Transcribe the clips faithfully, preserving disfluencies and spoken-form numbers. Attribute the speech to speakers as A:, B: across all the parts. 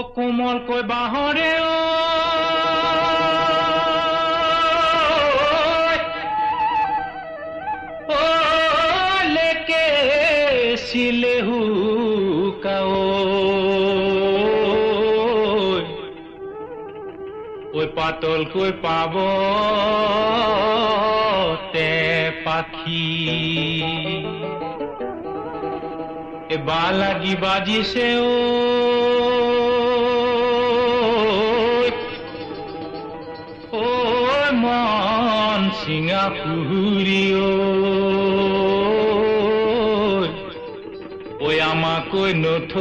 A: কোমলকৈ বাহৰে ও লেকে সিলেহু কাও ওই পাতলকৈ পাব তে পাখি এ বালাগি বাজিছে ও ও মন সিঙা পুহুরি ও ওই আমাকৈ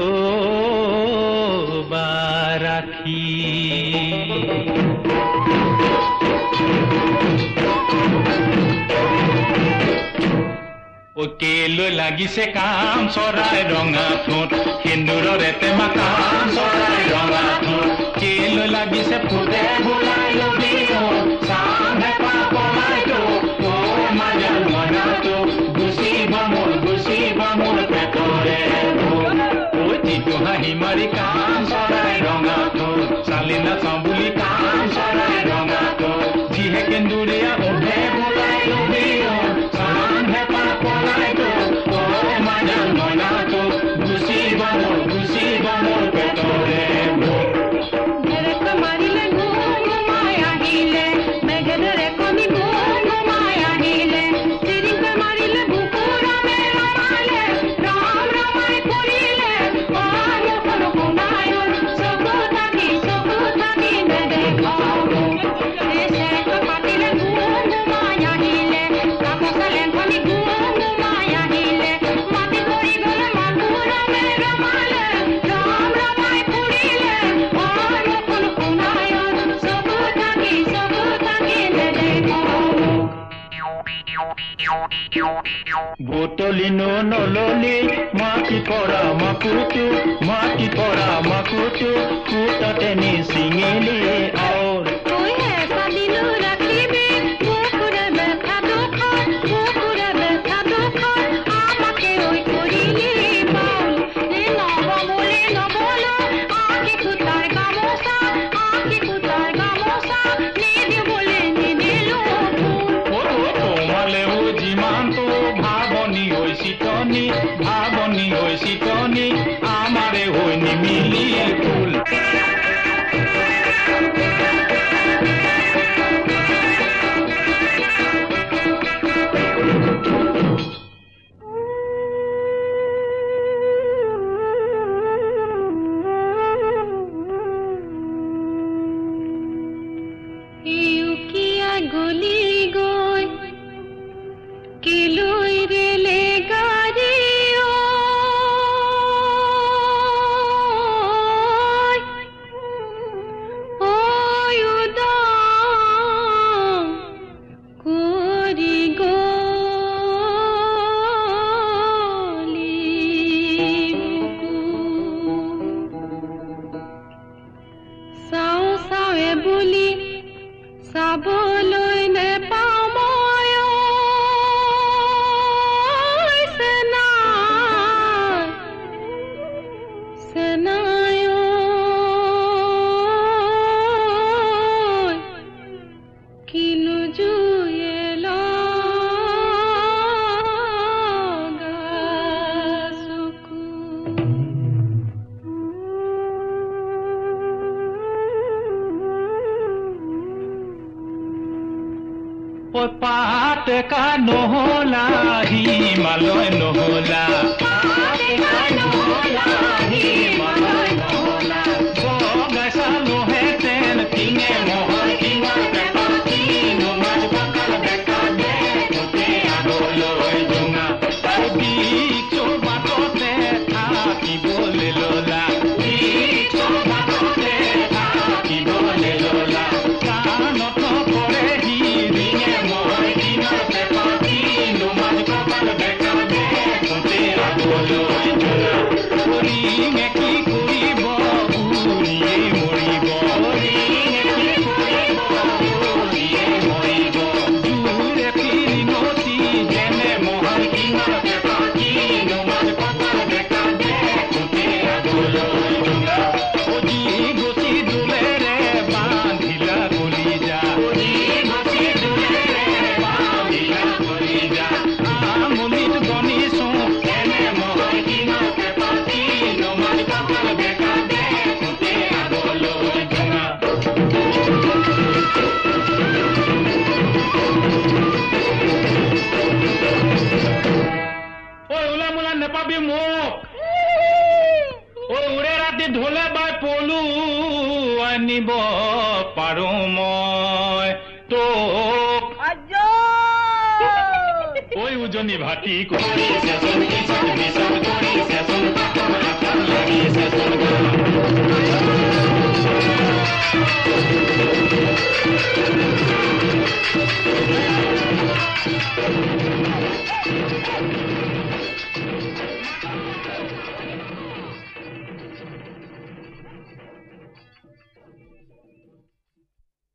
A: নথবা রাখি ও কেলৈ লাগিছে কাম চৰাই ৰঙা ঠোঁট সিন্দুৰৰে টেমা কাম চৰাই ৰঙা ঠোঁট কেলৈ লাগিছে ফুটে বোলাই লবি চাহে পাপলাইতো ও মাজা মনাতো গুচিব মোৰ গুচিব মোৰ পেটৰে ও যিটো হাঁহি মাৰি কাম চৰাই ৰঙা ঠোঁট চালি নাচাওঁ বুলি কাম চৰাই ৰঙা ঠোঁট যিহে কেন্দুৰীয়া উঠে বোলাই লবি চাহে পাপলাইতো ও মাজা মনাতো গুচিব মোৰ গুচিব মোৰ পেটৰে বোতলিনো নললি মাটি পৰা মাকুতু মাটি পৰা মাকুতু ফুটাতে নি চিঙিলি আউৰ
B: ওই হেঁচা দিলো ৰাখিবি বুকুৰে ব্যথা দুখ বুকুৰে ব্যথা দুখ আমাকে ওই কৰিলি বাউল এ নবমলে নবলো আঁকি কুটাৰ গামোচা আঁকি কুটাৰ গামোচা নিদিবলে নিদিলো
A: তোমালেও যিমানটো ভাবনি হৈ চিতনি ভাবনি হৈ চিতনি আমাৰে হৈ নিমিলি ফুল
B: ইউকিয়া গলি গৈ কিলৈ ৰেলে গাড়ী ঐ উদং কৰি গলি চাওঁ চাৱে বুলি চাবলৈ নেপাওঁ মই চেনাই চেনাই কিনো জুয়ে লগা চকু
A: ও পাত কা নহলা হিমালয় নহলা বগাইছা লোহেতেন টিঙে মহৰ টিঙৰ পেটা কিনো মাজ বকাল বেকা দে তোতে আগলৈ জোঙা তাৰ বিচৰ বাটতে থাকিবলৈ ললা বিচৰ বাটতে থাকিবলৈ ললা কাণত নপৰে হিৰিঙে মই দিনৰ পেটা কিনো মাজ বকাল বেকা দে তোতে আগলৈ জোঙা কৰিঙে কি কৰিব পলু আনিব পাৰো মই তোক ঐ উজনি ভাটি কৰিছেচোন ইচান বিচান কৰিছেচোন আকাল লাগিছেচোন